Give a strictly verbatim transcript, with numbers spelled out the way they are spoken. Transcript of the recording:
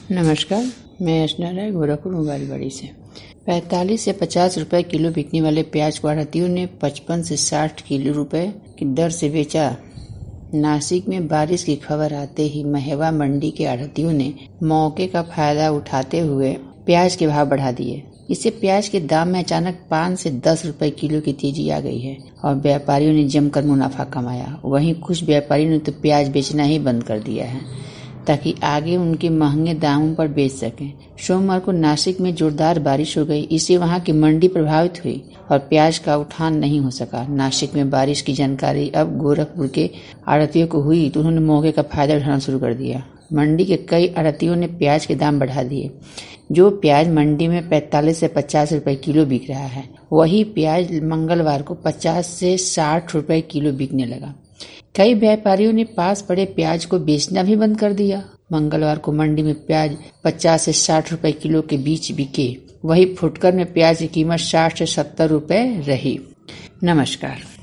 नमस्कार, मैं अर्चना राय गोरखपुर मोबाइलबाड़ी से। पैंतालीस से पचास रुपए किलो बिकने वाले प्याज को आढ़तियों ने पचपन से साठ किलो रुपए की दर से बेचा। नासिक में बारिश की खबर आते ही महेवा मंडी के आढ़तियों ने मौके का फायदा उठाते हुए प्याज के भाव बढ़ा दिए। इससे प्याज के दाम में अचानक पाँच से दस रुपए किलो की तेजी आ गई है और व्यापारियों ने जमकर मुनाफा कमाया। वहीं कुछ व्यापारियों ने तो प्याज बेचना ही बंद कर दिया है ताकि आगे उनके महंगे दामों पर बेच सकें। सोमवार को नासिक में जोरदार बारिश हो गई, इससे वहां की मंडी प्रभावित हुई और प्याज का उठान नहीं हो सका। नासिक में बारिश की जानकारी अब गोरखपुर के आढ़तियों को हुई तो उन्होंने मौके का फायदा उठाना शुरू कर दिया। मंडी के कई आढ़तियों ने प्याज के दाम बढ़ा दिए। जो प्याज मंडी में पैंतालीस से पचास रुपए किलो बिक रहा है, वही प्याज मंगलवार को पचास से साठ रुपए किलो बिकने लगा। कई व्यापारियों ने पास पड़े प्याज को बेचना भी बंद कर दिया। मंगलवार को मंडी में प्याज पचास से साठ रुपए किलो के बीच बिके। वही फुटकर में प्याज की कीमत साठ से सत्तर रुपए रही। नमस्कार।